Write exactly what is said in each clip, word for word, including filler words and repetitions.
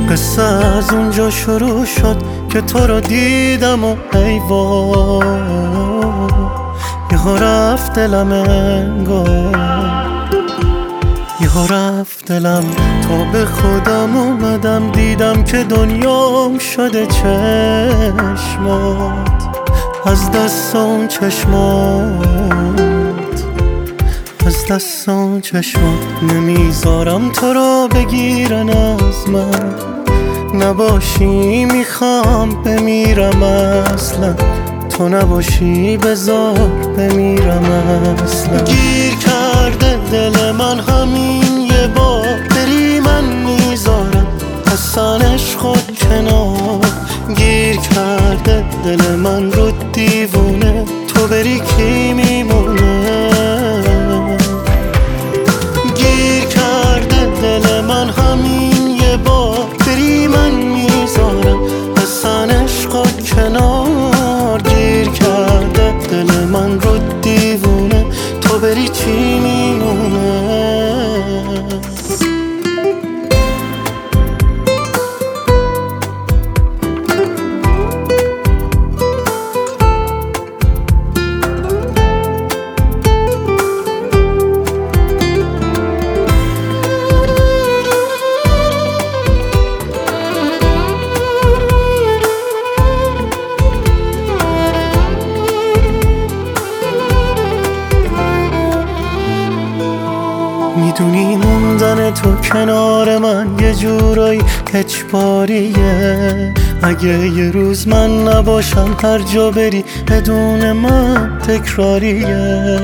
قصه از اونجا شروع شد که تو رو دیدم و ای وای یهو رفت دلم انگار، یهو رفت دلم. تا به خودم اومدم دیدم که دنیام شده چشمات، از دست اون چشمات، از دست اون چشمات. نمیذارم تو رو بگیرن از من، نباشی میخوام بمیرم اصلا، تو نباشی بذار بمیرم اصلا. گیر کرده دل من همین یه بار، بری من میذارم اصلا عشقت کنار. گیر کرده دل من رو دیوونه، تو بری کی میمونه. گیر کرده دل من همین یه بار، بری من میذارم اصلا عشقت کنار. گیر کرده دل من رو دیوونه، تو بری چی میمونه. میدونی موندن تو کنار من یه جورایی اجباریه. اگه یه روز من نباشم هر جا بری بدون من تکراریه.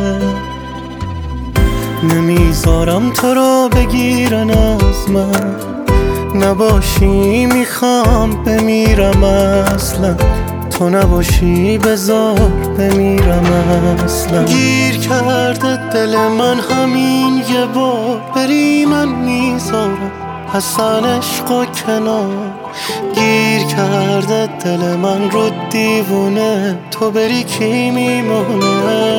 نمیذارم تو رو بگیرن از من، نباشی میخوام بمیرم اصلا، تو نباشی بذار بمیرم اصلا. گیر کرده دل من همین یه بار، بری من میذارم اصلا عشقا کنار. گیر کرده دل من رو دیوونه، تو بری کی میمونه.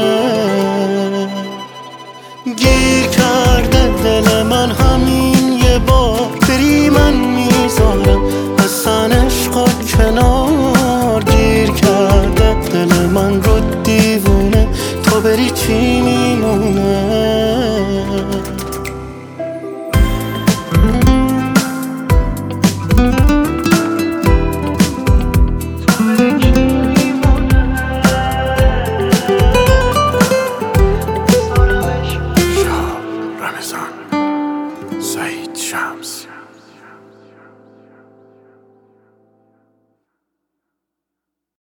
گیر کرده دل من همین یه بار، بری من میذارم اصلا عشقا کنار. گیر کرده دل من رو دیوونه، تو بری چی میمونه. رمضان سعید شمس.